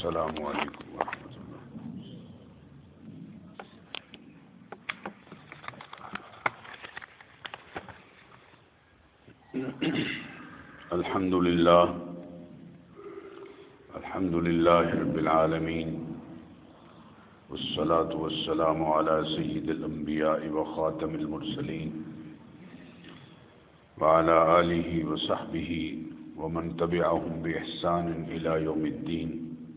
السلام علیکم ورحمۃ اللہ۔ الحمد للہ رب العالمین، والصلاة والسلام علی سید الانبیاء وخاتم المرسلین وعلی آلہ وصحبہ ومن تبعهم بإحسان إلى يوم الدين،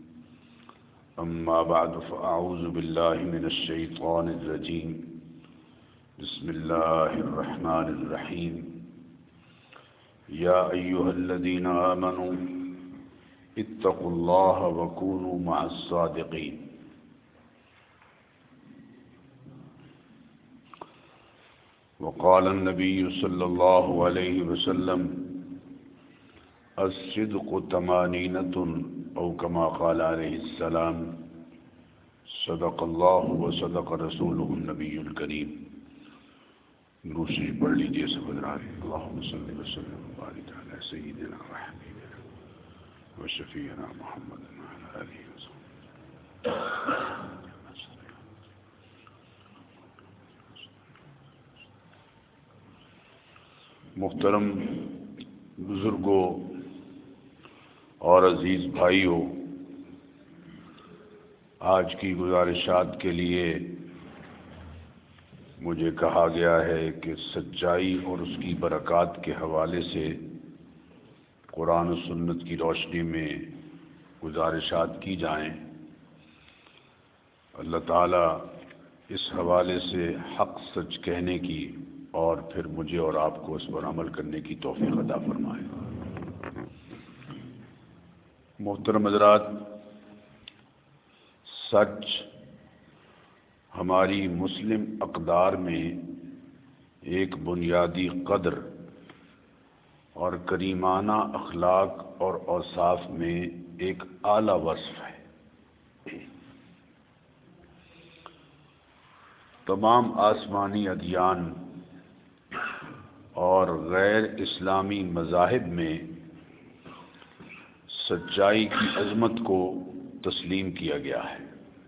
أما بعد فأعوذ بالله من الشيطان الرجيم، بسم الله الرحمن الرحيم، يا أيها الذين آمنوا اتقوا الله وكونوا مع الصادقين۔ وقال النبي صلى الله عليه وسلم الصدق طمانینۃ، او کما قال علیہ السلام، صدق اللہ وصدق رسولہ النبی الکریم۔ دوسری پڑھ لیجیے سب حضرات۔ اللہم صلی وسلم وبارک علی سیدنا وحبیبنا وشفیعنا محمد وعلی آلہ وصحبہ۔ محترم بزرگوں اور عزیز بھائیوں، آج کی گزارشات کے لیے مجھے کہا گیا ہے کہ سچائی اور اس کی برکات کے حوالے سے قرآن و سنت کی روشنی میں گزارشات کی جائیں۔ اللہ تعالیٰ اس حوالے سے حق سچ کہنے کی اور پھر مجھے اور آپ کو اس پر عمل کرنے کی توفیق عطا فرمائے۔ محترم حضرات، سچ ہماری مسلم اقدار میں ایک بنیادی قدر اور کریمانہ اخلاق اور اوصاف میں ایک اعلیٰ وصف ہے۔ تمام آسمانی ادیان اور غیر اسلامی مذاہب میں سچائی کی عظمت کو تسلیم کیا گیا ہے۔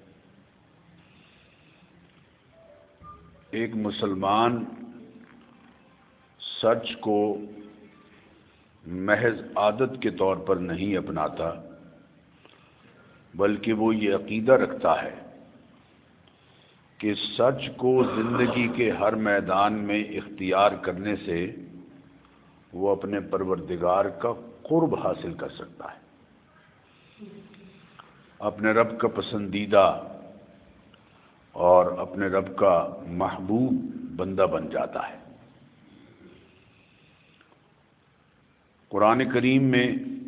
ایک مسلمان سچ کو محض عادت کے طور پر نہیں اپناتا، بلکہ وہ یہ عقیدہ رکھتا ہے کہ سچ کو زندگی کے ہر میدان میں اختیار کرنے سے وہ اپنے پروردگار کا قرب حاصل کر سکتا ہے، اپنے رب کا پسندیدہ اور اپنے رب کا محبوب بندہ بن جاتا ہے۔ قرآن کریم میں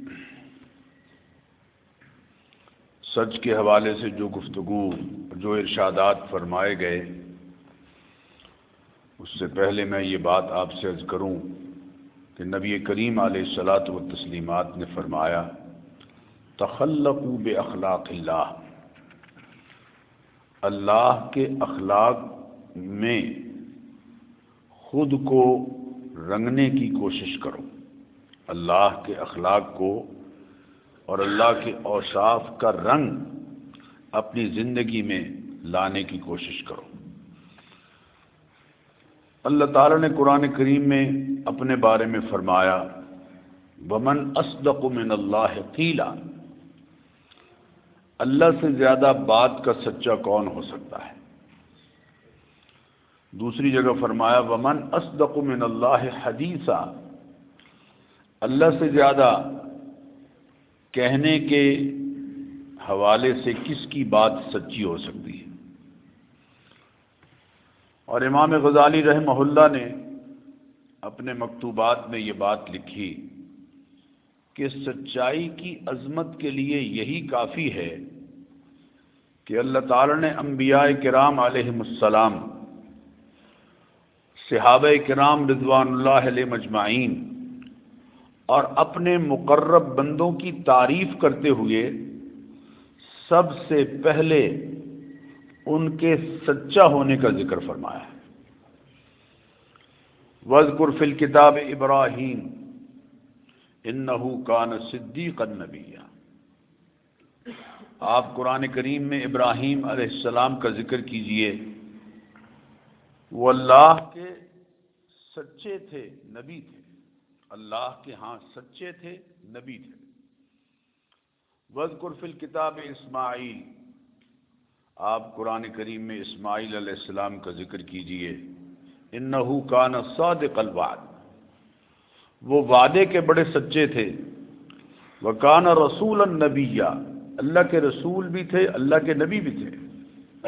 سچ کے حوالے سے جو گفتگو، جو ارشادات فرمائے گئے، اس سے پہلے میں یہ بات آپ سے عرض کروں کہ نبی کریم علیہ الصلاۃ والتسلیمات نے فرمایا، تخلقوا باخلاق اللہ، اللہ کے اخلاق میں خود کو رنگنے کی کوشش کرو، اللہ کے اخلاق کو اور اللہ کے اوصاف کا رنگ اپنی زندگی میں لانے کی کوشش کرو۔ اللہ تعالیٰ نے قرآن کریم میں اپنے بارے میں فرمایا، وَمَنْ أَصْدَقُ مِنَ اللَّهِ قِيلًا، اللہ سے زیادہ بات کا سچا کون ہو سکتا ہے۔ دوسری جگہ فرمایا، وَمَنْ أَصْدَقُ مِنَ اللَّهِ حَدِيثًا، اللہ سے زیادہ کہنے کے حوالے سے کس کی بات سچی ہو سکتی ہے۔ اور امام غزالی رحمہ اللہ نے اپنے مکتوبات میں یہ بات لکھی کہ سچائی کی عظمت کے لیے یہی کافی ہے کہ اللہ تعالی نے انبیاء کرام علیہم السلام، صحابہ کرام رضوان اللہ علیہم اجمعین اور اپنے مقرب بندوں کی تعریف کرتے ہوئے سب سے پہلے ان کے سچا ہونے کا ذکر فرمایا ہے۔ وَاذْكُرْ فِي الْكِتَابِ إِبْرَاهِيمَ إِنَّهُ كَانَ صِدِّيقًا نَبِيًّا، آپ قرآن کریم میں ابراہیم علیہ السلام کا ذکر کیجئے، وہ اللہ کے سچے تھے، نبی تھے، اللہ کے ہاں سچے تھے، نبی تھے۔ وَاذْكُرْ فِي الْكِتَابِ اسماعیل، آپ قرآن کریم میں اسماعیل علیہ السلام کا ذکر کیجئے، انہو کان صادق الوعد، وہ وعدے کے بڑے سچے تھے، وکان رسولا نبیا، اللہ کے رسول بھی تھے، اللہ کے نبی بھی تھے۔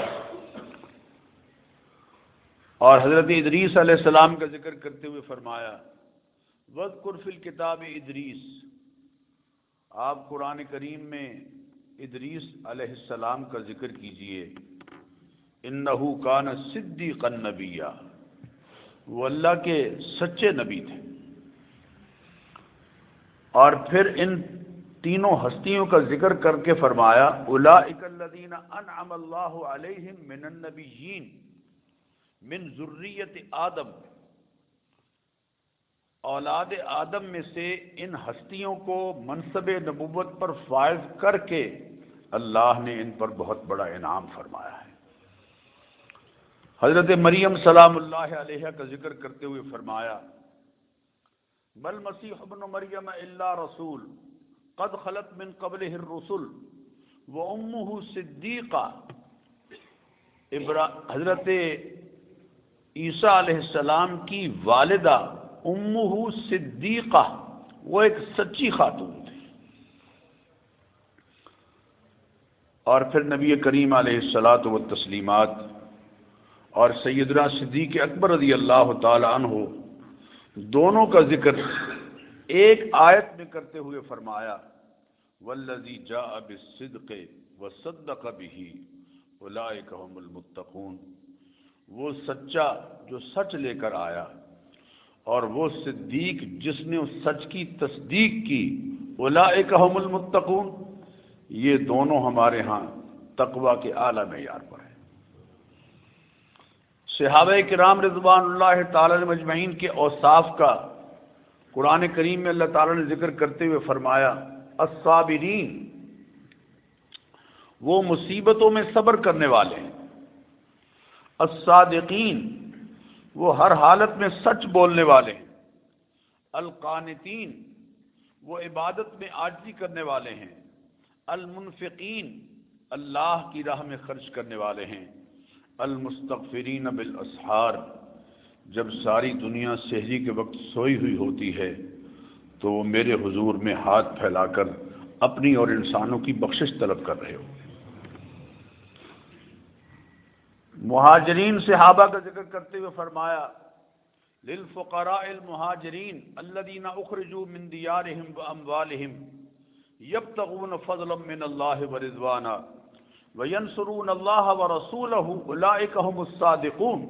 اور حضرت ادریس علیہ السلام کا ذکر کرتے ہوئے فرمایا وَاذْكُرْ فِي الْكِتَابِ ادریس، آپ قرآن کریم میں ادریس علیہ السلام کا ذکر کیجئے، انہو کان صدیقا نبیا، وہ اللہ کے سچے نبی تھے۔ اور پھر ان تینوں ہستیوں کا ذکر کر کے فرمایا اولئک الذین انعم اللہ علیہم من النبیین من ذریۃ آدم، اولاد آدم میں سے ان ہستیوں کو منصب نبوت پر فائز کر کے اللہ نے ان پر بہت بڑا انعام فرمایا ہے۔ حضرت مریم سلام اللہ علیہ کا ذکر کرتے ہوئے فرمایا بل مسیح ابن مریم الا رسول قد خلت من قبلہ الرسل وامہ صدیقہ، حضرت عیسیٰ علیہ السلام کی والدہ امہ صدیقہ، وہ ایک سچی خاتون تھی۔ اور پھر نبی کریم علیہ الصلاۃ والتسلیمات اور سیدنا صدیق اکبر رضی اللہ تعالی عنہ دونوں کا ذکر ایک آیت میں کرتے ہوئے فرمایا والذی جاء بالصدق وصدق به اولئک هم المتقون، وہ سچا جو سچ لے کر آیا اور وہ صدیق جس نے اس سچ کی تصدیق کی، اولئک هم المتقون، یہ دونوں ہمارے ہاں تقوی کے اعلیٰ معیار پر ہیں۔ صحابہ کرام رضوان اللہ تعالی مجمعین کے اوصاف کا قرآن کریم میں اللہ تعالی نے ذکر کرتے ہوئے فرمایا الصابرین، وہ مصیبتوں میں صبر کرنے والے ہیں، الصادقین، وہ ہر حالت میں سچ بولنے والے ہیں، القانتین، وہ عبادت میں عاجزی کرنے والے ہیں، المنفقین، اللہ کی راہ میں خرچ کرنے والے ہیں، المستغفرین بالاسحار، جب ساری دنیا سحری کے وقت سوئی ہوئی ہوتی ہے تو وہ میرے حضور میں ہاتھ پھیلا کر اپنی اور انسانوں کی بخشش طلب کر رہے ہو۔ مہاجرین صحابہ کا ذکر کرتے ہوئے فرمایا للفقراء المہاجرین الذین اخرجوا من دیارہم واموالہم یبتغون فضلا من اللہ ورضوانا وینصرون اللہ ورسولہ اولئک هم الصادقون،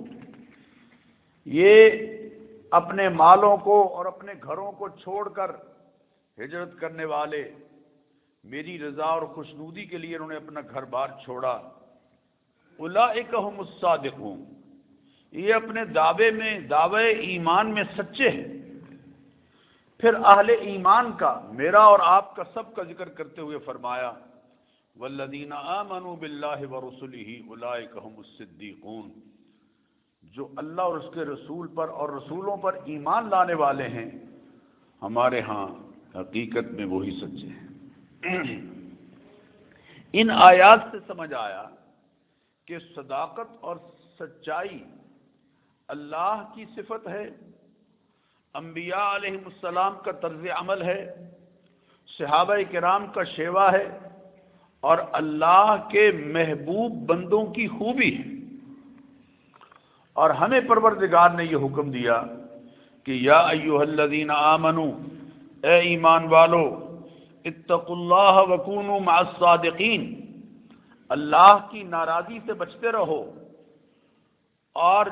یہ اپنے مالوں کو اور اپنے گھروں کو چھوڑ کر ہجرت کرنے والے، میری رضا اور خوشنودی کے لیے انہوں نے اپنا گھر بار چھوڑا، اولئک هم الصادقون، یہ اپنے دعوے ایمان میں سچے ہیں۔ پھر اہل ایمان کا، میرا اور آپ کا سب کا ذکر کرتے ہوئے فرمایا والذین آمنوا باللہ ورسلہ اولئک هم الصدیقون، جو اللہ اور اس کے رسول پر اور رسولوں پر ایمان لانے والے ہیں ہمارے ہاں حقیقت میں وہی سچے ہیں۔ ان آیات سے سمجھ آیا کہ صداقت اور سچائی اللہ کی صفت ہے، انبیاء علیہ السلام کا طرز عمل ہے، صحابہ کرام کا شیوا ہے، اور اللہ کے محبوب بندوں کی خوبی ہے۔ اور ہمیں پروردگار نے یہ حکم دیا کہ یا ایھا الذین آمنوا، اے ایمان والو، اتقوا اللہ وکونوا مع الصادقین، اللہ کی ناراضی سے بچتے رہو اور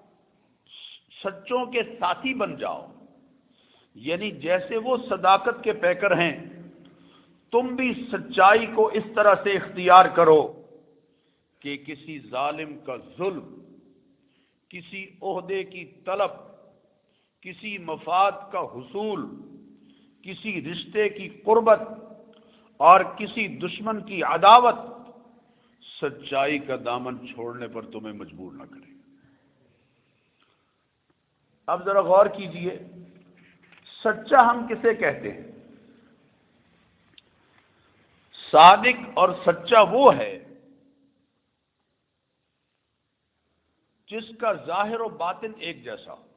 سچوں کے ساتھی بن جاؤ، یعنی جیسے وہ صداقت کے پیکر ہیں تم بھی سچائی کو اس طرح سے اختیار کرو کہ کسی ظالم کا ظلم، کسی عہدے کی طلب، کسی مفاد کا حصول، کسی رشتے کی قربت اور کسی دشمن کی عداوت سچائی کا دامن چھوڑنے پر تمہیں مجبور نہ کرے۔ اب ذرا غور کیجئے، سچا ہم کسے کہتے ہیں؟ صادق اور سچا وہ ہے جس کا ظاہر و باطن ایک جیسا ہو،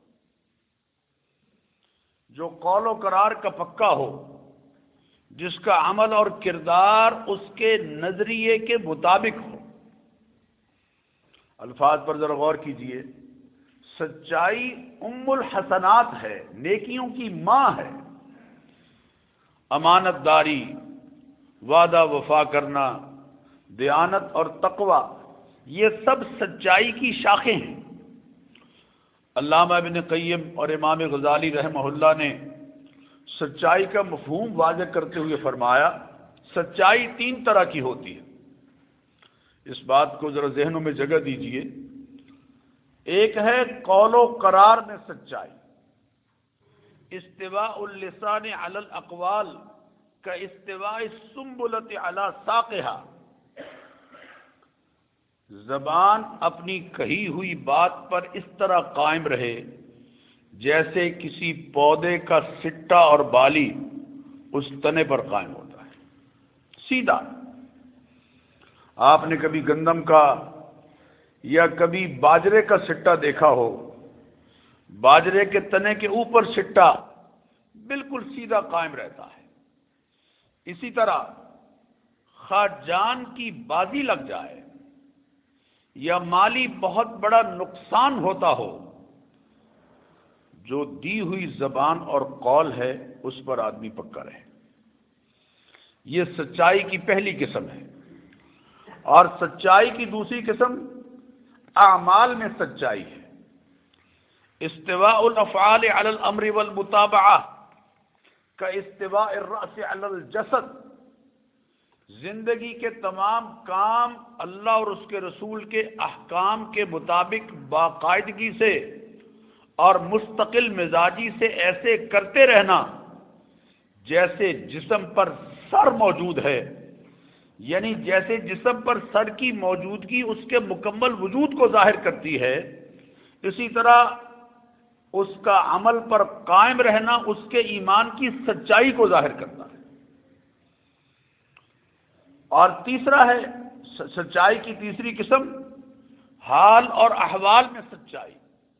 جو قول و قرار کا پکا ہو، جس کا عمل اور کردار اس کے نظریے کے مطابق ہو۔ الفاظ پر ذرا غور کیجئے، سچائی ام الحسنات ہے، نیکیوں کی ماں ہے۔ امانت داری، وعدہ وفا کرنا، دیانت اور تقوی، یہ سب سچائی کی شاخیں ہیں۔ علامہ ابن قیم اور امام غزالی رحمہ اللہ نے سچائی کا مفہوم واضح کرتے ہوئے فرمایا، سچائی 3 طرح کی ہوتی ہے۔ اس بات کو ذرا ذہنوں میں جگہ دیجئے۔ ایک ہے قول و قرار میں سچائی، استواء اللسان علی الاقوال کا استواء السنبلۃ علی ساقها، زبان اپنی کہی ہوئی بات پر اس طرح قائم رہے جیسے کسی پودے کا سٹا اور بالی اس تنے پر قائم ہوتا ہے، سیدھا۔ آپ نے کبھی گندم کا یا کبھی باجرے کا سٹا دیکھا ہو، باجرے کے تنے کے اوپر سٹا بالکل سیدھا قائم رہتا ہے۔ اسی طرح خواہ جان کی بازی لگ جائے یا مالی بہت بڑا نقصان ہوتا ہو، جو دی ہوئی زبان اور قول ہے اس پر آدمی پکا رہے۔ یہ سچائی کی پہلی قسم ہے۔ اور سچائی کی دوسری قسم اعمال میں سچائی ہے، استواء الافعال علی الامر والمتابعہ کا استواء الرأس علی الجسد، زندگی کے تمام کام اللہ اور اس کے رسول کے احکام کے مطابق باقاعدگی سے اور مستقل مزاجی سے ایسے کرتے رہنا جیسے جسم پر سر موجود ہے، یعنی جیسے جسم پر سر کی موجودگی اس کے مکمل وجود کو ظاہر کرتی ہے، اسی طرح اس کا عمل پر قائم رہنا اس کے ایمان کی سچائی کو ظاہر کرتا ہے۔ اور تیسرا ہے سچائی کی تیسری قسم حال اور احوال میں سچائی،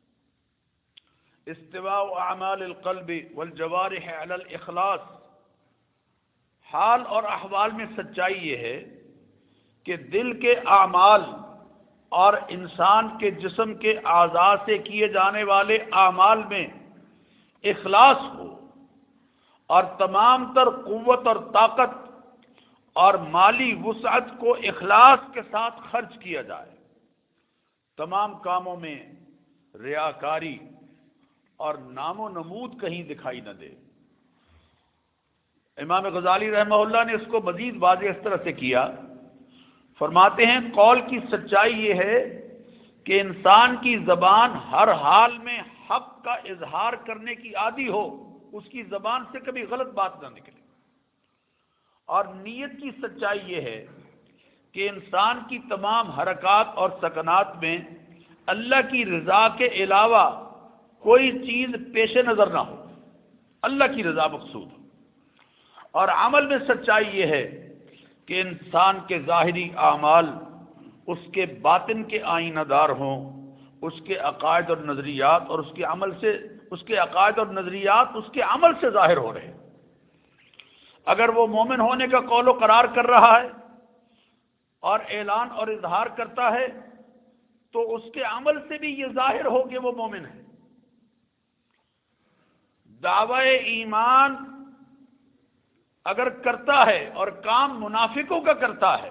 استواء اعمال القلب والجوارح علی الاخلاص۔ حال اور احوال میں سچائی یہ ہے کہ دل کے اعمال اور انسان کے جسم کے اعضاء سے کیے جانے والے اعمال میں اخلاص ہو، اور تمام تر قوت اور طاقت اور مالی وسعت کو اخلاص کے ساتھ خرچ کیا جائے، تمام کاموں میں ریاکاری اور نام و نمود کہیں دکھائی نہ دے۔ امام غزالی رحمہ اللہ نے اس کو مزید واضح اس طرح سے کیا، فرماتے ہیں قول کی سچائی یہ ہے کہ انسان کی زبان ہر حال میں حق کا اظہار کرنے کی عادی ہو، اس کی زبان سے کبھی غلط بات نہ نکلے۔ اور نیت کی سچائی یہ ہے کہ انسان کی تمام حرکات اور سکنات میں اللہ کی رضا کے علاوہ کوئی چیز پیش نظر نہ ہو، اللہ کی رضا مقصود ہو۔ اور عمل میں سچائی یہ ہے کہ انسان کے ظاہری اعمال اس کے باطن کے آئینہ دار ہوں، اس کے عقائد اور نظریات اور اس کے عمل سے، اس کے عقائد اور نظریات اس کے عمل سے ظاہر ہو رہے ہیں۔ اگر وہ مومن ہونے کا قول و قرار کر رہا ہے اور اعلان اور اظہار کرتا ہے تو اس کے عمل سے بھی یہ ظاہر ہو کہ وہ مومن ہے۔ دعوی ایمان اگر کرتا ہے اور کام منافقوں کا کرتا ہے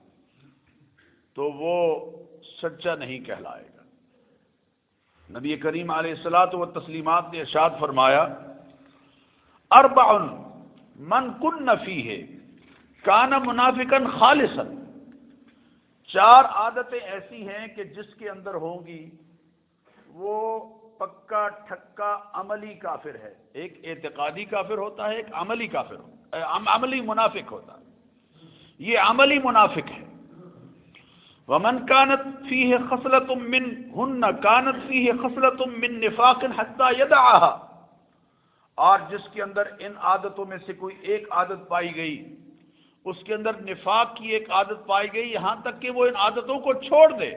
تو وہ سچا نہیں کہلائے گا۔ نبی کریم علیہ الصلوۃ والتسلیمات نے ارشاد فرمایا، اربع من کن فیہ کان منافقا خالصا، 4 عادتیں ایسی ہیں کہ جس کے اندر ہوں گی وہ پکا ٹھکا عملی کافر ہے۔ ایک اعتقادی کافر ہوتا ہے، ایک عملی کافر ہوتا ہے، عملی منافق ہوتا ہے۔ یہ عملی منافق ہے۔ ومن كانت فيه خصلة منهن كانت فيه خصلة من نفاق حتى يدعها، اور جس کے اندر ان عادتوں میں سے کوئی ایک عادت پائی گئی، اس کے اندر نفاق کی ایک عادت پائی گئی یہاں تک کہ وہ ان عادتوں کو چھوڑ دے۔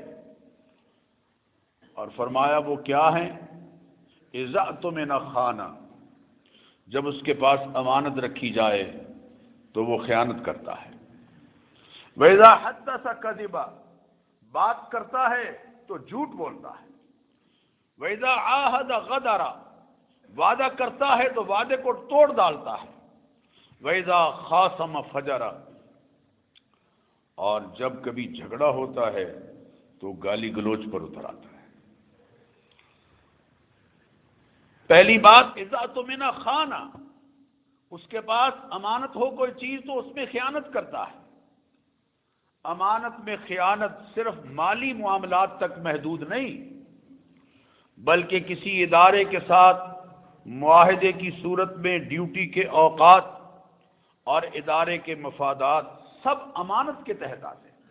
اور فرمایا وہ کیا ہیں؟ اذا اؤتمن خان، جب اس کے پاس امانت رکھی جائے تو وہ خیانت کرتا ہے۔ وَإِذَا حَدَّثَ كَذِبَ، بات کرتا ہے تو جھوٹ بولتا ہے۔ وَإِذَا عَاهَدَ غَدَرَ، وعدہ کرتا ہے تو وعدے کو توڑ ڈالتا ہے۔ وَإِذَا خَاصَمَ فَجَرَ، اور جب کبھی جھگڑا ہوتا ہے تو گالی گلوچ پر اتر آتا ہے۔ پہلی بات اذا اؤتمن خان، اس کے پاس امانت ہو کوئی چیز تو اس میں خیانت کرتا ہے۔ امانت میں خیانت صرف مالی معاملات تک محدود نہیں، بلکہ کسی ادارے کے ساتھ معاہدے کی صورت میں ڈیوٹی کے اوقات اور ادارے کے مفادات سب امانت کے تحت آتے ہیں۔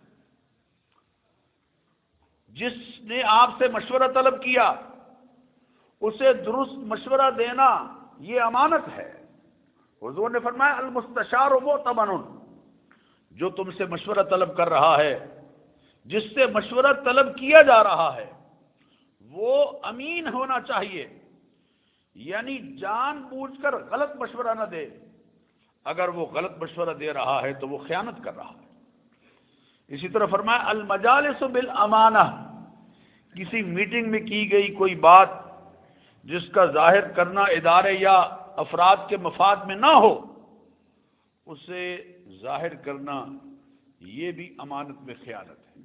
جس نے آپ سے مشورہ طلب کیا اسے درست مشورہ دینا یہ امانت ہے۔ حضور نے فرمایا المستشار مؤتمن، جو تم سے مشورہ طلب کر رہا ہے، جس سے مشورہ طلب کیا جا رہا ہے، وہ امین ہونا چاہیے، یعنی جان بوجھ کر غلط مشورہ نہ دے۔ اگر وہ غلط مشورہ دے رہا ہے تو وہ خیانت کر رہا ہے۔ اسی طرح فرمایا المجالس بالامانہ، کسی میٹنگ میں کی گئی کوئی بات جس کا ظاہر کرنا ادارے یا افراد کے مفاد میں نہ ہو، اسے ظاہر کرنا یہ بھی امانت میں خیانت ہے۔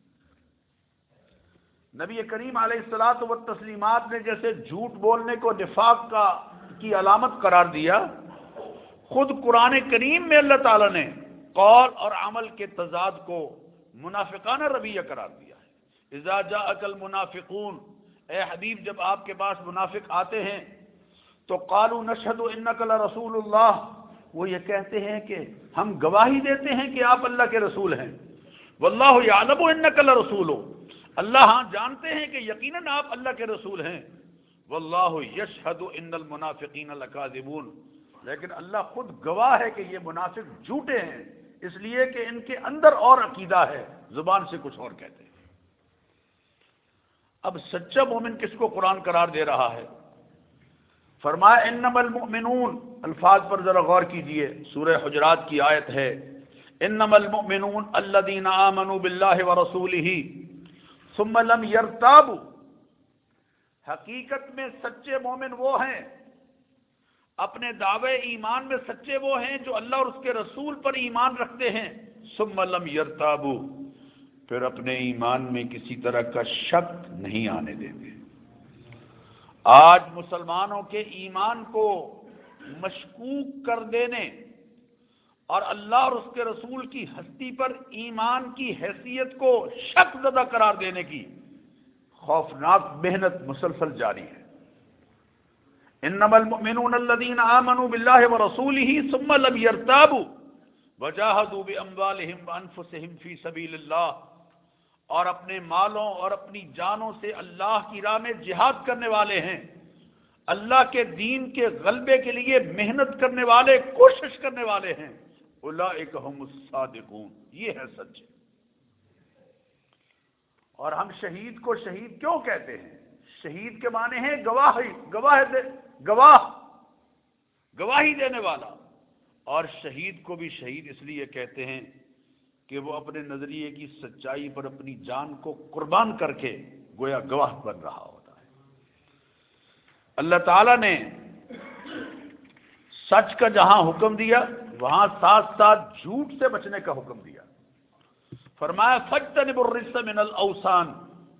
نبی کریم علیہ الصلاۃ والتسلیمات نے جیسے جھوٹ بولنے کو نفاق کی علامت قرار دیا، خود قرآن کریم میں اللہ تعالیٰ نے قول اور عمل کے تضاد کو منافقانہ رویہ قرار دیا ہے۔ اذا جاءک المنافقون، اے حبیب جب آپ کے پاس منافق آتے ہیں تو قالوا نشہد انک لرسول اللہ، وہ یہ کہتے ہیں کہ ہم گواہی دیتے ہیں کہ آپ اللہ کے رسول ہیں۔ واللہ یعلم انک لرسول، اللہ ہاں جانتے ہیں کہ یقیناً آپ اللہ کے رسول ہیں۔ واللہ یشہد ان المنافقین لکاذبون، لیکن اللہ خود گواہ ہے کہ یہ منافق جھوٹے ہیں، اس لیے کہ ان کے اندر اور عقیدہ ہے، زبان سے کچھ اور کہتے ہیں۔ اب سچا مومن کس کو قرآن قرار دے رہا ہے؟ فرمایا انما المؤمنون، الفاظ پر ذرا غور کیجئے، سورہ حجرات کی آیت ہے، انما المؤمنون الذین آمنوا باللہ ورسولہ ثم لم یرتابوا، حقیقت میں سچے مومن وہ ہیں، اپنے دعوے ایمان میں سچے وہ ہیں جو اللہ اور اس کے رسول پر ایمان رکھتے ہیں، ثم لم یرتابوا، پھر اپنے ایمان میں کسی طرح کا شک نہیں آنے دیتے۔ آج مسلمانوں کے ایمان کو مشکوک کر دینے اور اللہ اور اس کے رسول کی ہستی پر ایمان کی حیثیت کو شک زدہ قرار دینے کی خوفناک محنت مسلسل جاری ہے۔ انما المؤمنون الذين آمنوا بالله ورسوله ثم لم يرتابوا وجاهدوا باموالهم وانفسهم في سبيل الله، اور اپنے مالوں اور اپنی جانوں سے اللہ کی راہ میں جہاد کرنے والے ہیں، اللہ کے دین کے غلبے کے لیے محنت کرنے والے، کوشش کرنے والے ہیں، اولئک هم الصادقون، یہ ہے سچے۔ اور ہم شہید کو شہید کیوں کہتے ہیں؟ شہید کے معنی ہے گواہی دینے والا، اور شہید کو بھی شہید اس لیے کہتے ہیں کہ وہ اپنے نظریے کی سچائی پر اپنی جان کو قربان کر کے گویا گواہ بن رہا ہوتا ہے۔ اللہ تعالیٰ نے سچ کا جہاں حکم دیا وہاں ساتھ ساتھ جھوٹ سے بچنے کا حکم دیا۔ فرمایا فاجتنبوا الرجس من الاوثان،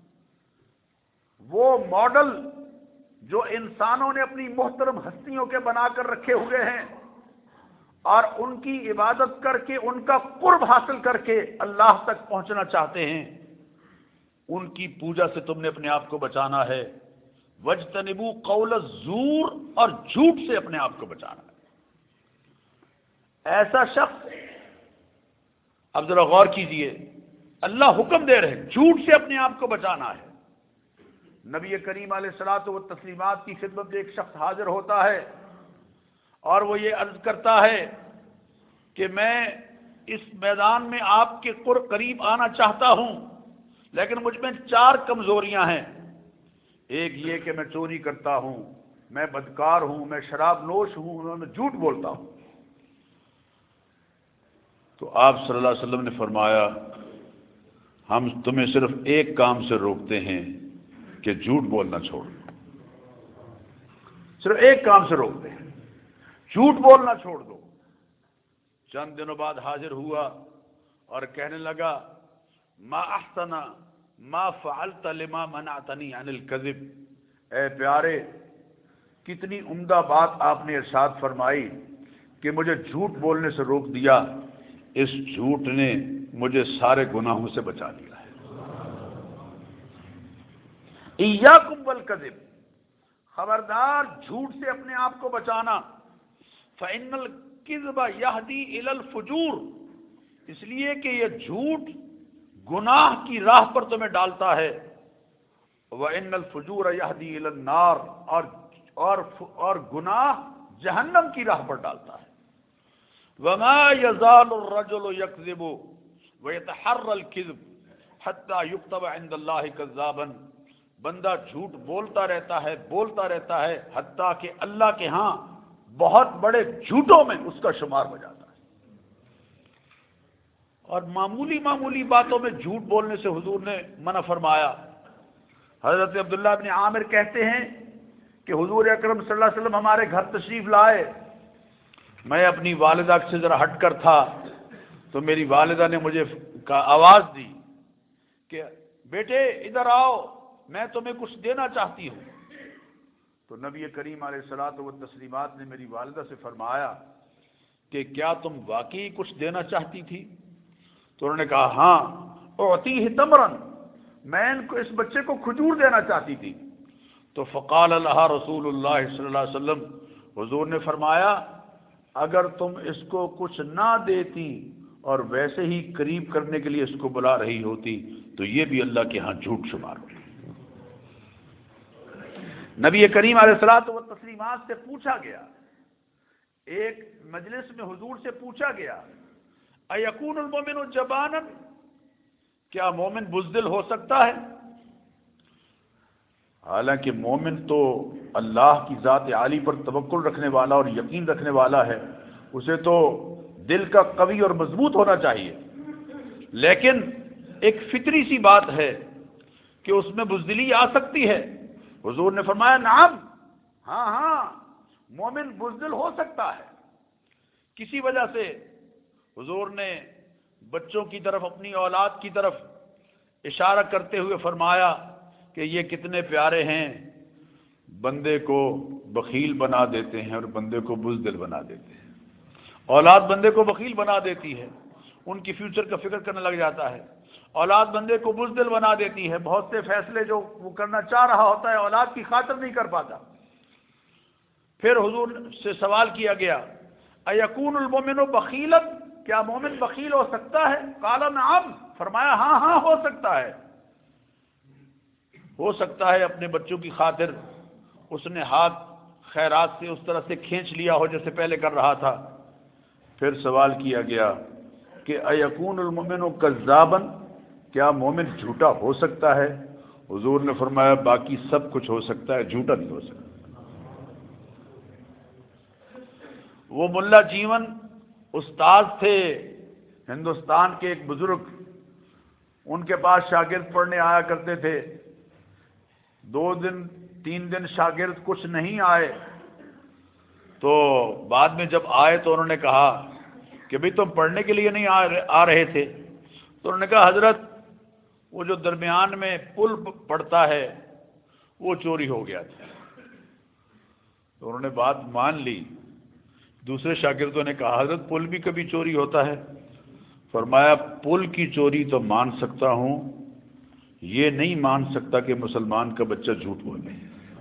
وہ ماڈل جو انسانوں نے اپنی محترم ہستیوں کے بنا کر رکھے ہوئے ہیں اور ان کی عبادت کر کے ان کا قرب حاصل کر کے اللہ تک پہنچنا چاہتے ہیں، ان کی پوجا سے تم نے اپنے آپ کو بچانا ہے۔ وَاجْتَنِبُوا قَوْلَ الزُّورِ، اور جھوٹ سے اپنے آپ کو بچانا ہے۔ ایسا شخص اب ذرا غور کیجئے، اللہ حکم دے رہے جھوٹ سے اپنے آپ کو بچانا ہے۔ نبی کریم علیہ الصلوۃ والتسلیمات کی خدمت میں ایک شخص حاضر ہوتا ہے اور وہ یہ عرض کرتا ہے کہ میں اس میدان میں آپ کے قریب آنا چاہتا ہوں، لیکن مجھ میں 4 کمزوریاں ہیں۔ ایک یہ کہ میں چوری کرتا ہوں، میں بدکار ہوں، میں شراب نوش ہوں، میں جھوٹ بولتا ہوں۔ تو آپ صلی اللہ علیہ وسلم نے فرمایا ہم تمہیں صرف ایک کام سے روکتے ہیں کہ جھوٹ بولنا چھوڑ دو، صرف ایک کام سے روکتے ہیں، جھوٹ بولنا چھوڑ دو۔ چند دنوں بعد حاضر ہوا اور کہنے لگا ما احسن ما فعلت لما منعتنی عن الکذب، اے پیارے کتنی عمدہ بات آپ نے ارشاد فرمائی کہ مجھے جھوٹ بولنے سے روک دیا، اس جھوٹ نے مجھے سارے گناہوں سے بچا لیا ہے۔ ایاکم والکذب، خبردار جھوٹ سے اپنے آپ کو بچانا۔ فإن الکذب یہدی الی الفجور، اس لیے کہ یہ جھوٹ گناہ کی راہ پر تمہیں ڈالتا ہے۔ وإن الفجور یہدی الی النار، اور گناہ جہنم کی راہ پر ڈالتا ہے۔ وما يزال الرجل يكذب ويتحرى الكذب حتى يكتب عند الله كذابا، بندہ جھوٹ بولتا رہتا ہے حتیٰ کہ اللہ کے ہاں بہت بڑے جھوٹوں میں اس کا شمار ہو جاتا ہے۔ اور معمولی باتوں میں جھوٹ بولنے سے حضور نے منع فرمایا۔ حضرت عبداللہ بن عامر کہتے ہیں کہ حضور اکرم صلی اللہ علیہ وسلم ہمارے گھر تشریف لائے، میں اپنی والدہ سے ذرا ہٹ کر تھا تو میری والدہ نے مجھے آواز دی کہ بیٹے ادھر آؤ، میں تمہیں کچھ دینا چاہتی ہوں۔ تو نبی کریم علیہ الصلوۃ والتسلیمات نے میری والدہ سے فرمایا کہ کیا تم واقعی کچھ دینا چاہتی تھی؟ تو انہوں نے کہا ہاں، اعطیہ تمرن، میں اس بچے کو کھجور دینا چاہتی تھی۔ تو فقال لها رسول اللہ صلی اللہ علیہ وسلم، حضور نے فرمایا اگر تم اس کو کچھ نہ دیتی اور ویسے ہی قریب کرنے کے لیے اس کو بلا رہی ہوتی تو یہ بھی اللہ کے ہاں جھوٹ شمار ہوتی۔ نبی کریم علیہ الصلوۃ والتسلیمات سے پوچھا گیا، ایک مجلس میں حضور سے پوچھا گیا ایکون المومن جبانا، کیا مومن بزدل ہو سکتا ہے؟ حالانکہ مومن تو اللہ کی ذات عالی پر توکل رکھنے والا اور یقین رکھنے والا ہے، اسے تو دل کا قوی اور مضبوط ہونا چاہیے، لیکن ایک فطری سی بات ہے کہ اس میں بزدلی آ سکتی ہے۔ حضور نے فرمایا نعم، ہاں مومن بزدل ہو سکتا ہے۔ کسی وجہ سے حضور نے بچوں کی طرف، اپنی اولاد کی طرف اشارہ کرتے ہوئے فرمایا کہ یہ کتنے پیارے ہیں، بندے کو بخیل بنا دیتے ہیں اور بندے کو بزدل بنا دیتے ہیں۔ اولاد بندے کو بخیل بنا دیتی ہے، ان کی فیوچر کا فکر کرنے لگ جاتا ہے۔ اولاد بندے کو بزدل بنا دیتی ہے، بہت سے فیصلے جو وہ کرنا چاہ رہا ہوتا ہے اولاد کی خاطر نہیں کر پاتا۔ پھر حضور سے سوال کیا گیا ایکون المومن بخیلا، کیا مومن بخیل ہو سکتا ہے؟ قال نعم، فرمایا ہاں ہو سکتا ہے۔ ہو سکتا ہے اپنے بچوں کی خاطر اس نے ہاتھ خیرات سے اس طرح سے کھینچ لیا ہو جیسے پہلے کر رہا تھا۔ پھر سوال کیا گیا کہ ایکون المؤمن کذابا، کیا مومن جھوٹا ہو سکتا ہے؟ حضور نے فرمایا باقی سب کچھ ہو سکتا ہے، جھوٹا نہیں ہو سکتا۔ وہ ملا جیون استاد تھے ہندوستان کے ایک بزرگ، ان کے پاس شاگرد پڑھنے آیا کرتے تھے۔ 2 دن 3 دن شاگرد کچھ نہیں آئے تو بعد میں جب آئے تو انہوں نے کہا کہ بھئی تم پڑھنے کے لیے نہیں آ رہے تھے؟ تو انہوں نے کہا حضرت وہ جو درمیان میں پل پڑتا ہے وہ چوری ہو گیا تھا۔ تو انہوں نے بات مان لی۔ دوسرے شاگردوں نے کہا حضرت پل بھی کبھی چوری ہوتا ہے؟ فرمایا پل کی چوری تو مان سکتا ہوں، یہ نہیں مان سکتا کہ مسلمان کا بچہ جھوٹ بولے۔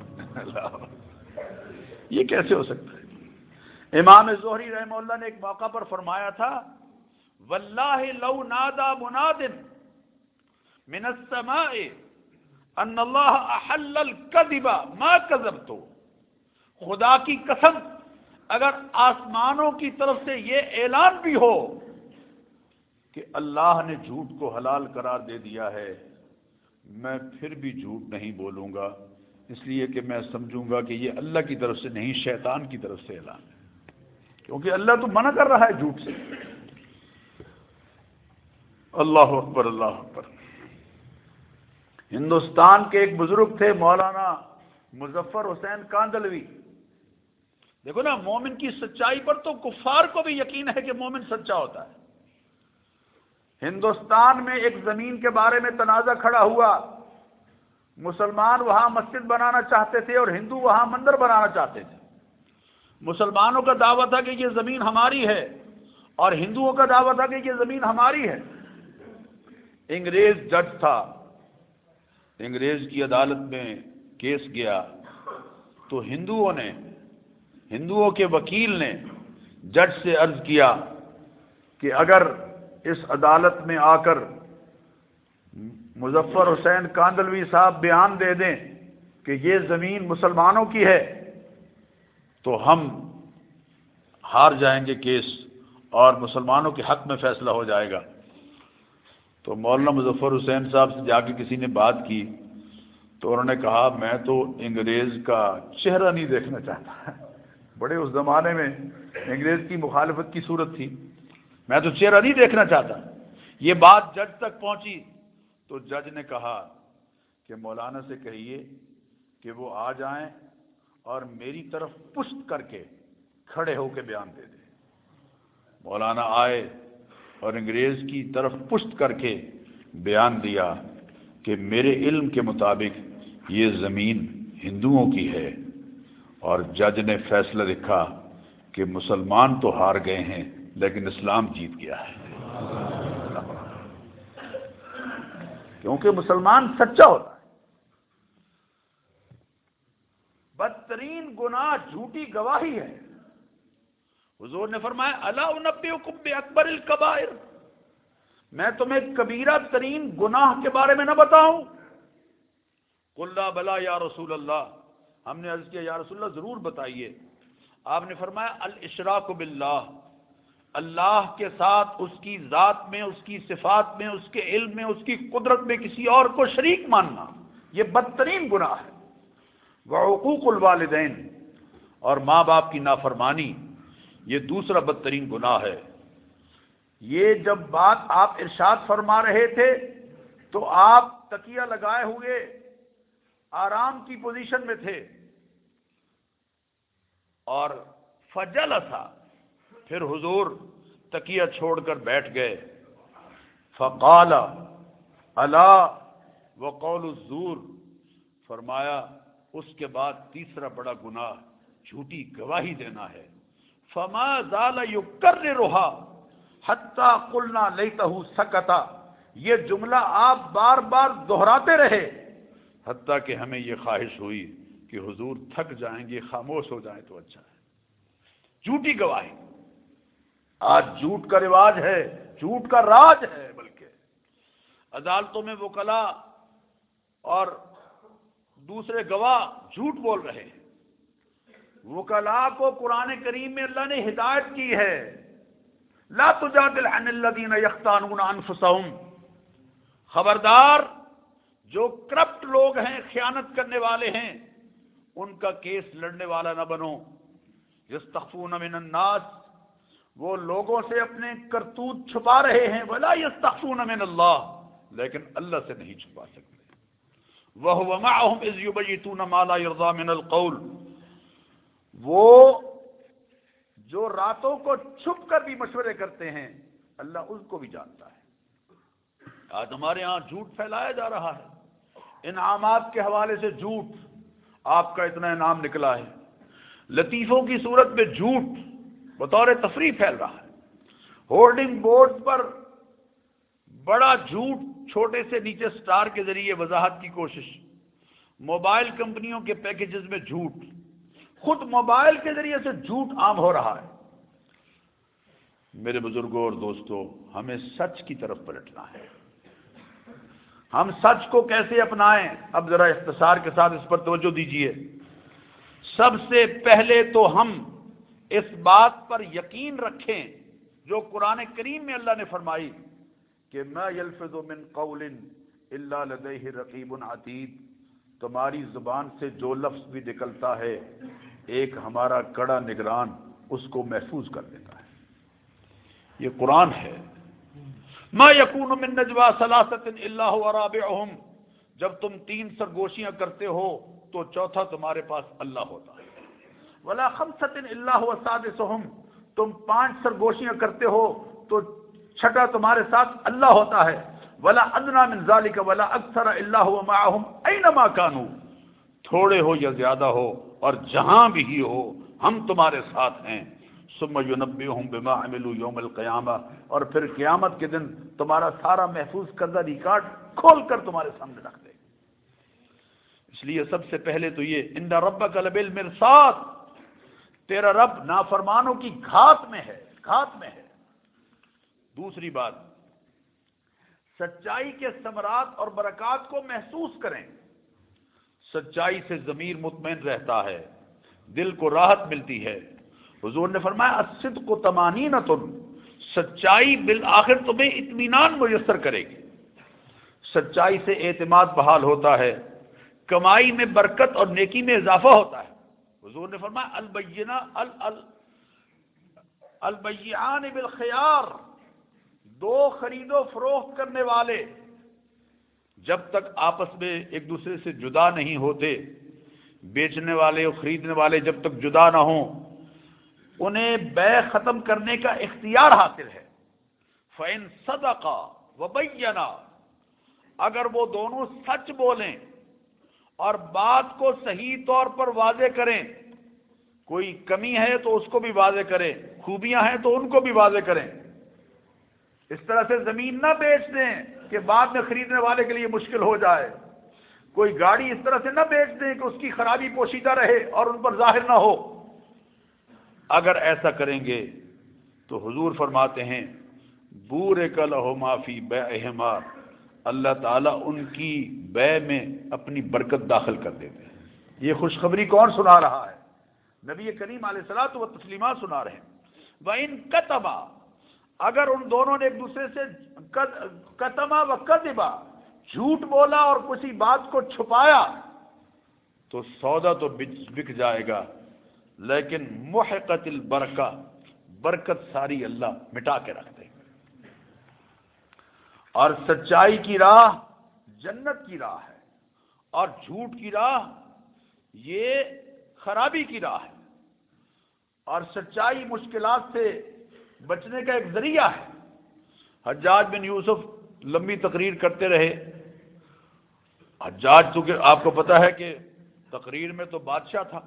یہ کیسے ہو سکتا ہے؟ امام زہری رحمہ اللہ نے ایک موقع پر فرمایا تھا واللہ لو نادا مناد من السماء ان اللہ احل الکذب ما کذبت، خدا کی قسم اگر آسمانوں کی طرف سے یہ اعلان بھی ہو کہ اللہ نے جھوٹ کو حلال قرار دے دیا ہے، میں پھر بھی جھوٹ نہیں بولوں گا، اس لیے کہ میں سمجھوں گا کہ یہ اللہ کی طرف سے نہیں، شیطان کی طرف سے اعلان ہے، کیونکہ اللہ تو منع کر رہا ہے جھوٹ سے۔ اللہ اکبر، اللہ اکبر۔ ہندوستان کے ایک بزرگ تھے مولانا مظفر حسین کاندھلوی۔ دیکھو نا، مومن کی سچائی پر تو کفار کو بھی یقین ہے کہ مومن سچا ہوتا ہے۔ ہندوستان میں ایک زمین کے بارے میں تنازع کھڑا ہوا، مسلمان وہاں مسجد بنانا چاہتے تھے اور ہندو وہاں مندر بنانا چاہتے تھے۔ مسلمانوں کا دعویٰ تھا کہ یہ زمین ہماری ہے اور ہندوؤں کا دعویٰ تھا کہ یہ زمین ہماری ہے۔ انگریز جج تھا، انگریز کی عدالت میں کیس گیا تو ہندوؤں کے وکیل نے جج سے عرض کیا کہ اگر اس عدالت میں آ کر مظفر حسین کاندھلوی صاحب بیان دے دیں کہ یہ زمین مسلمانوں کی ہے تو ہم ہار جائیں گے کیس اور مسلمانوں کے حق میں فیصلہ ہو جائے گا۔ تو مولانا مظفر حسین صاحب سے جا کے کسی نے بات کی تو انہوں نے کہا میں تو انگریز کا چہرہ نہیں دیکھنا چاہتا، بڑے اس زمانے میں انگریز کی مخالفت کی صورت تھی، میں تو چہرہ نہیں دیکھنا چاہتا۔ یہ بات جج تک پہنچی تو جج نے کہا کہ مولانا سے کہیے کہ وہ آ جائیں اور میری طرف پشت کر کے کھڑے ہو کے بیان دے دیں۔ مولانا آئے اور انگریز کی طرف پشت کر کے بیان دیا کہ میرے علم کے مطابق یہ زمین ہندوؤں کی ہے، اور جج نے فیصلہ لکھا کہ مسلمان تو ہار گئے ہیں لیکن اسلام جیت گیا ہے، کیونکہ مسلمان سچا ہوتا ہے۔ بدترین گناہ جھوٹی گواہی ہے۔ حضور نے فرمایا الا انبئکم باکبر الکبائر، میں تمہیں کبیرہ ترین گناہ کے بارے میں نہ بتاؤں؟ قلنا بلا یا رسول اللہ، ہم نے عرض کیا یا رسول اللہ ضرور بتائیے۔ آپ نے فرمایا الاشراک باللہ، اللہ کے ساتھ اس کی ذات میں، اس کی صفات میں، اس کے علم میں، اس کی قدرت میں کسی اور کو شریک ماننا، یہ بدترین گناہ ہے۔ وعقوق الوالدین، اور ماں باپ کی نافرمانی، یہ دوسرا بدترین گناہ ہے۔ یہ جب بات آپ ارشاد فرما رہے تھے تو آپ تکیہ لگائے ہوئے آرام کی پوزیشن میں تھے، اور فجلسا، پھر حضور تکیہ چھوڑ کر بیٹھ گئے۔ فقال الا وقول الزور، فرمایا اس کے بعد تیسرا بڑا گناہ جھوٹی گواہی دینا ہے۔ فما زال یکررها حتی قلنا لیتہ سکتا، یہ جملہ آپ بار بار دہراتے رہے حتیٰ کہ ہمیں یہ خواہش ہوئی کہ حضور تھک جائیں گے، خاموش ہو جائیں تو اچھا ہے۔ جھوٹی گواہی، آج جھوٹ کا رواج ہے، جھوٹ کا راج ہے، بلکہ عدالتوں میں وکلاء اور دوسرے گواہ جھوٹ بول رہے ہیں۔ وکلاء کو قرآن کریم میں اللہ نے ہدایت کی ہے، لا تجادل عن الذین یختانون انفسہم، خبردار جو کرپٹ لوگ ہیں، خیانت کرنے والے ہیں، ان کا کیس لڑنے والا نہ بنو۔ یستخفون من الناس، وہ لوگوں سے اپنے کرتوت چھپا رہے ہیں، ولا یستخفون من اللہ، لیکن اللہ سے نہیں چھپا سکتے۔ وَهُوَ مَعَهُمْ إِذْ يُبَيِّتُونَ مَا لَا يَرْضَىٰ مِنَ الْقَوْلِ، وہ جو راتوں کو چھپ کر بھی مشورے کرتے ہیں اللہ اس کو بھی جانتا ہے۔ آج ہمارے ہاں جھوٹ پھیلایا جا رہا ہے، انعامات کے حوالے سے جھوٹ، آپ کا اتنا انعام نکلا ہے، لطیفوں کی صورت میں جھوٹ بطور تفریح پھیل رہا ہے، ہولڈنگ بورڈ پر بڑا جھوٹ چھوٹے سے نیچے سٹار کے ذریعے وضاحت کی کوشش، موبائل کمپنیوں کے پیکیجز میں جھوٹ، خود موبائل کے ذریعے سے جھوٹ عام ہو رہا ہے۔ میرے بزرگوں اور دوستوں، ہمیں سچ کی طرف پلٹنا ہے۔ ہم سچ کو کیسے اپنائیں؟ اب ذرا اختصار کے ساتھ اس پر توجہ دیجیے۔ سب سے پہلے تو ہم اس بات پر یقین رکھیں جو قرآن کریم میں اللہ نے فرمائی کہ ما یلفظ من قول الا لدیہ رقیب عتید، تمہاری زبان سے جو لفظ بھی نکلتا ہے ایک ہمارا کڑا نگران اس کو محفوظ کر دیتا ہے۔ یہ قرآن ہے۔ ما یکون من نجوا ثلاثۃ الا هو رابعهم، جب تم 3 سرگوشیاں کرتے ہو تو چوتھا تمہارے پاس اللہ ہوتا ہے۔ ولا خمسۃ الا هو سادسهم، تم 5 سرگوشیاں کرتے ہو تو چھٹا تمہارے ساتھ اللہ ہوتا ہے۔ ولا ادنی من ذلك ولا اکثر الا هو معهم اينما كانوا، تھوڑے ہو یا زیادہ ہو اور جہاں بھی ہی ہو ہم تمہارے ساتھ ہیں۔ ثم ينبئهم بما عملوا يوم القيامة، اور پھر قیامت کے دن تمہارا سارا محفوظ کردہ ریکارڈ کھول کر تمہارے سامنے رکھ دے۔ اس لیے سب سے پہلے تو یہ ان ربک لبالمرصاد، تیرا رب نافرمانوں کی گھات میں ہے، گھات میں ہے۔ دوسری بات، سچائی کے ثمرات اور برکات کو محسوس کریں۔ سچائی سے ضمیر مطمئن رہتا ہے، دل کو راحت ملتی ہے۔ حضور نے فرمایا الصدق طمانینۃ، سچائی بالآخر تمہیں اطمینان میسر کرے گی۔ سچائی سے اعتماد بحال ہوتا ہے، کمائی میں برکت اور نیکی میں اضافہ ہوتا ہے۔ حضور نے فرمایا البیعان بالخیار، 2 خرید و فروخت کرنے والے جب تک آپس میں ایک دوسرے سے جدا نہیں ہوتے، بیچنے والے اور خریدنے والے جب تک جدا نہ ہوں، انہیں بیع ختم کرنے کا اختیار حاصل ہے۔ فَإِن صَدَقَا وَبَيَّنَا، اگر وہ دونوں سچ بولیں اور بات کو صحیح طور پر واضح کریں، کوئی کمی ہے تو اس کو بھی واضح کریں، خوبیاں ہیں تو ان کو بھی واضح کریں۔ اس طرح سے زمین نہ بیچ دیں کہ بعد میں خریدنے والے کے لیے مشکل ہو جائے، کوئی گاڑی اس طرح سے نہ بیچ دیں کہ اس کی خرابی پوشیدہ رہے اور ان پر ظاہر نہ ہو۔ اگر ایسا کریں گے تو حضور فرماتے ہیں بورک لہما فی بیعہما، اللہ تعالیٰ ان کی بیع میں اپنی برکت داخل کر دیتے ہیں۔ یہ خوشخبری کون سنا رہا ہے؟ نبی کریم علیہ الصلوۃ والتسلیمات سنا رہے ہیں۔ وَإِن کتبا، اگر ان دونوں نے ایک دوسرے سے کتما و کذبا، جھوٹ بولا اور کسی بات کو چھپایا، تو سودا تو بک جائے گا، لیکن محقت البرکہ، برکت ساری اللہ مٹا کے رکھ دے۔ اور سچائی کی راہ جنت کی راہ ہے، اور جھوٹ کی راہ یہ خرابی کی راہ ہے، اور سچائی مشکلات سے بچنے کا ایک ذریعہ ہے۔ حجاج بن یوسف لمبی تقریر کرتے رہے۔ حجاج تو کہ آپ کو پتہ ہے کہ تقریر میں تو بادشاہ تھا،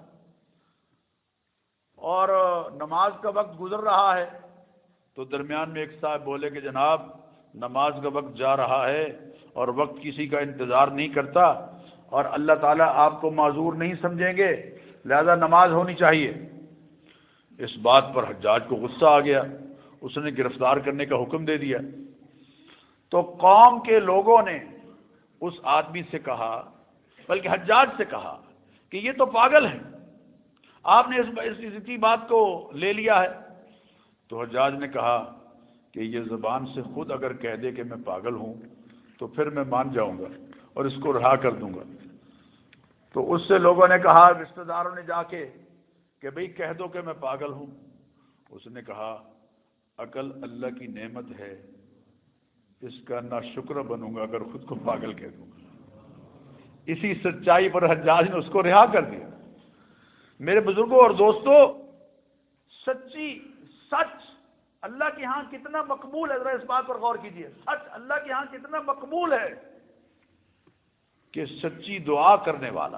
اور نماز کا وقت گزر رہا ہے تو درمیان میں ایک صاحب بولے کہ جناب نماز کا وقت جا رہا ہے اور وقت کسی کا انتظار نہیں کرتا، اور اللہ تعالیٰ آپ کو معذور نہیں سمجھیں گے، لہذا نماز ہونی چاہیے۔ اس بات پر حجاج کو غصہ آ گیا، اس نے گرفتار کرنے کا حکم دے دیا۔ تو قوم کے لوگوں نے اس آدمی سے کہا، بلکہ حجاج سے کہا کہ یہ تو پاگل ہے، آپ نے اسی بات کو لے لیا ہے۔ تو حجاج نے کہا کہ یہ زبان سے خود اگر کہہ دے کہ میں پاگل ہوں تو پھر میں مان جاؤں گا اور اس کو رہا کر دوں گا۔ تو اس سے لوگوں نے کہا، رشتہ داروں نے جا کے کہ بھئی کہہ دو کہ میں پاگل ہوں۔ اس نے کہا عقل اللہ کی نعمت ہے، اس کا نہ شکر بنوں گا اگر خود کو پاگل کہہ دوں گا۔ اسی سچائی پر حجاج نے اس کو رہا کر دیا۔ میرے بزرگوں اور دوستوں، سچ اللہ کے ہاں کتنا مقبول ہے، ذرا اس بات پر غور کیجئے۔ سچ اللہ کے ہاں کتنا مقبول ہے کہ سچی دعا کرنے والا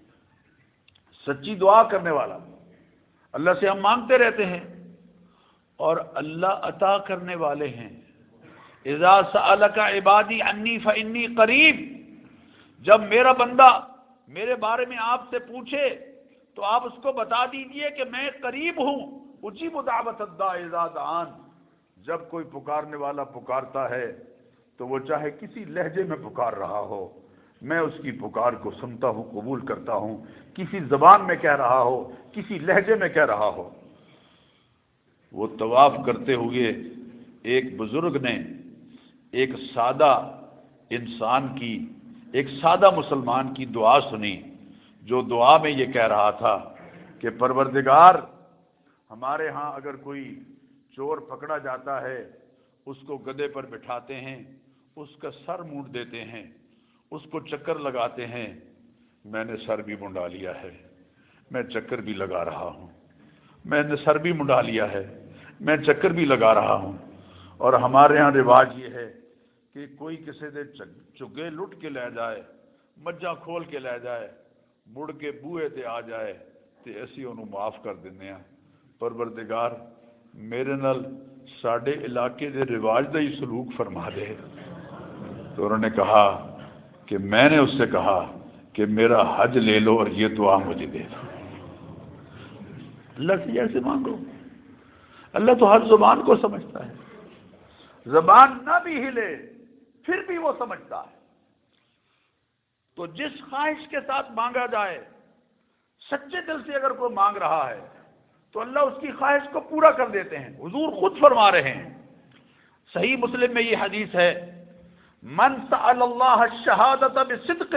اللہ سے ہم مانگتے رہتے ہیں اور اللہ عطا کرنے والے ہیں۔ اذا سألک عبادی انی فانی قریب، جب میرا بندہ میرے بارے میں آپ سے پوچھے تو آپ اس کو بتا دیجئے کہ میں قریب ہوں، اجیب دعوت الداع اذا دعان، جب کوئی پکارنے والا پکارتا ہے تو وہ چاہے کسی لہجے میں پکار رہا ہو، میں اس کی پکار کو سنتا ہوں، قبول کرتا ہوں، کسی زبان میں کہہ رہا ہو، کسی لہجے میں کہہ رہا ہو۔ وہ طواف کرتے ہوئے ایک بزرگ نے ایک سادہ انسان کی، ایک سادہ مسلمان کی دعا سنی، جو دعا میں یہ کہہ رہا تھا کہ پروردگار، ہمارے ہاں اگر کوئی چور پکڑا جاتا ہے، اس کو گدھے پر بٹھاتے ہیں، اس کا سر مونڈ دیتے ہیں، اس کو چکر لگاتے ہیں۔ میں نے سر بھی منڈا لیا ہے، میں چکر بھی لگا رہا ہوں، میں نے سر بھی منڈا لیا ہے، میں چکر بھی لگا رہا ہوں۔ اور ہمارے ہاں رواج یہ ہے کہ کوئی کسی دے چگے لٹ کے لے جائے، مجھا کھول کے لے جائے، مڑ کے بوئے تے آ جائے تے اسی انہوں معاف کر دینے ہیں۔ پروردگار میرے نال ساڈے علاقے دے رواج دا ہی سلوک فرما دے۔ تو انہوں نے کہا کہ میں نے اس سے کہا کہ میرا حج لے لو اور یہ دعا مجھے دے دو۔ اللہ سے ایسے مانگو، اللہ تو ہر زبان کو سمجھتا ہے، زبان نہ بھی ہلے پھر بھی وہ سمجھتا ہے۔ تو جس خواہش کے ساتھ مانگا جائے، سچے دل سے اگر کوئی مانگ رہا ہے تو اللہ اس کی خواہش کو پورا کر دیتے ہیں۔ حضور خود فرما رہے ہیں، صحیح مسلم میں یہ حدیث ہے، من سأل اللہ الشہادۃ بصدق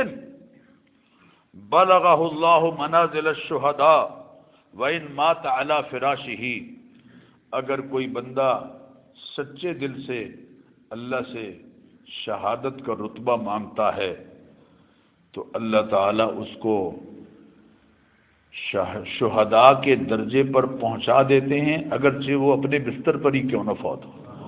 بلغہ اللہ منازل الشہداء وإن مات علی فراشہ۔ اگر کوئی بندہ سچے دل سے اللہ سے شہادت کا رتبہ مانگتا ہے تو اللہ تعالیٰ اس کو شہداء کے درجے پر پہنچا دیتے ہیں، اگرچہ وہ اپنے بستر پر ہی کیوں نہ فوت ہو۔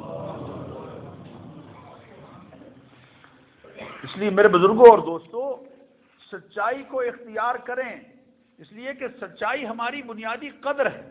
اس لیے میرے بزرگوں اور دوستوں، سچائی کو اختیار کریں، اس لیے کہ سچائی ہماری بنیادی قدر ہے۔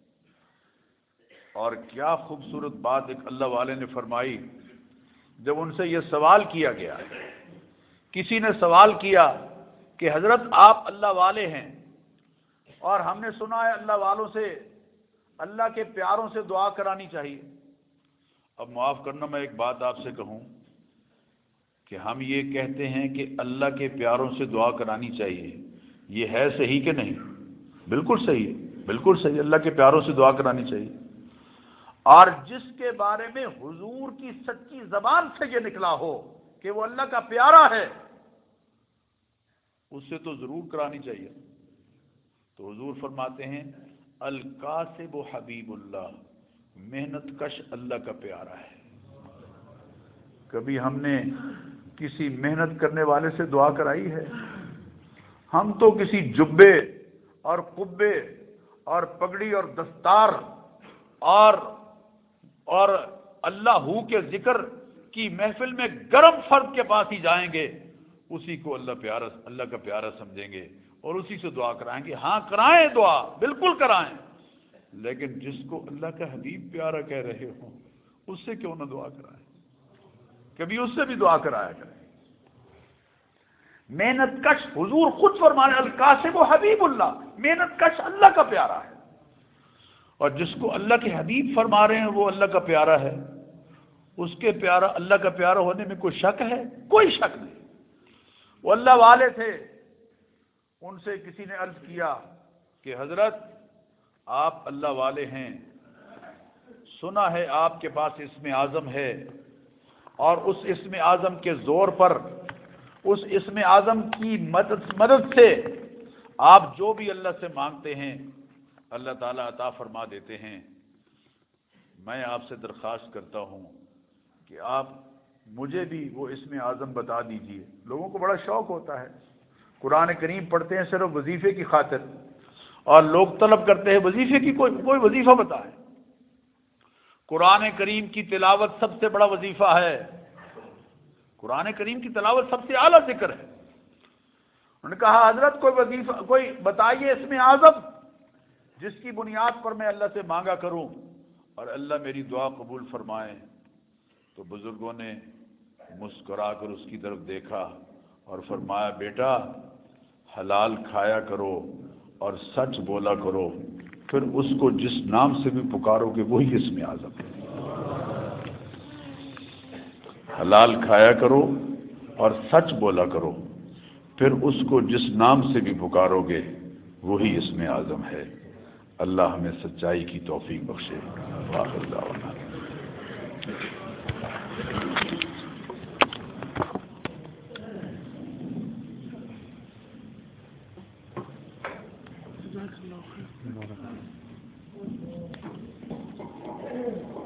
اور کیا خوبصورت بات ایک اللہ والے نے فرمائی، جب ان سے یہ سوال کیا گیا، کسی نے سوال کیا کہ حضرت آپ اللہ والے ہیں اور ہم نے سنا ہے اللہ والوں سے، اللہ کے پیاروں سے دعا کرانی چاہیے۔ اب معاف کرنا، میں ایک بات آپ سے کہوں کہ ہم یہ کہتے ہیں کہ اللہ کے پیاروں سے دعا کرانی چاہیے، یہ ہے صحیح کہ نہیں؟ بالکل صحیح ہے، بالکل صحیح، اللہ کے پیاروں سے دعا کرانی چاہیے۔ اور جس کے بارے میں حضور کی سچی زبان سے یہ نکلا ہو کہ وہ اللہ کا پیارا ہے، اس سے تو ضرور کرانی چاہیے۔ تو حضور فرماتے ہیں القاسب و حبیب اللہ، محنت کش اللہ کا پیارا ہے۔ کبھی ہم نے کسی محنت کرنے والے سے دعا کرائی ہے؟ ہم تو کسی جبے اور قبے اور پگڑی اور دستار اور اللہ ہو کے ذکر کی محفل میں گرم فرد کے پاس ہی جائیں گے، اسی کو اللہ کا پیارا سمجھیں گے اور اسی سے دعا کرائیں گے۔ ہاں کرائیں دعا، بالکل کرائیں، لیکن جس کو اللہ کا حبیب پیارا کہہ رہے ہوں اس سے کیوں نہ دعا کرائیں، کبھی اس سے بھی دعا کرایا کریں۔ محنت کش، حضور خود فرمانے القاسب و حبیب اللہ، محنت کش اللہ کا پیارا ہے۔ اور جس کو اللہ کے حبیب فرما رہے ہیں وہ اللہ کا پیارا ہے، اس کے پیارا اللہ کا پیارا ہونے میں کوئی شک ہے؟ کوئی شک نہیں۔ وہ اللہ والے تھے، ان سے کسی نے عرض کیا کہ حضرت آپ اللہ والے ہیں، سنا ہے آپ کے پاس اسم اعظم ہے، اور اس اسم اعظم کے زور پر، اس اسم اعظم کی مدد سے آپ جو بھی اللہ سے مانگتے ہیں اللہ تعالیٰ عطا فرما دیتے ہیں۔ میں آپ سے درخواست کرتا ہوں کہ آپ مجھے بھی وہ اسم اعظم بتا دیجئے۔ لوگوں کو بڑا شوق ہوتا ہے، قرآن کریم پڑھتے ہیں صرف وظیفے کی خاطر، اور لوگ طلب کرتے ہیں وظیفے کی کوئی وظیفہ بتائے۔ قرآن کریم کی تلاوت سب سے بڑا وظیفہ ہے، قرآن کریم کی تلاوت سب سے اعلیٰ ذکر ہے۔ انہوں نے کہا حضرت کوئی وظیفہ، کوئی بتائیے اسم اعظم جس کی بنیاد پر میں اللہ سے مانگا کروں اور اللہ میری دعا قبول فرمائے۔ تو بزرگوں نے مسکرا کر اس کی طرف دیکھا اور فرمایا بیٹا حلال کھایا کرو اور سچ بولا کرو، پھر اس کو جس نام سے بھی پکارو گے وہی اسم اعظم ہے۔ حلال کھایا کرو اور سچ بولا کرو، پھر اس کو جس نام سے بھی پکارو گے وہی اسم اعظم ہے۔ اللہ ہمیں سچائی کی توفیق بخشے۔ آخر دعوانا جزاک اللہ خیر۔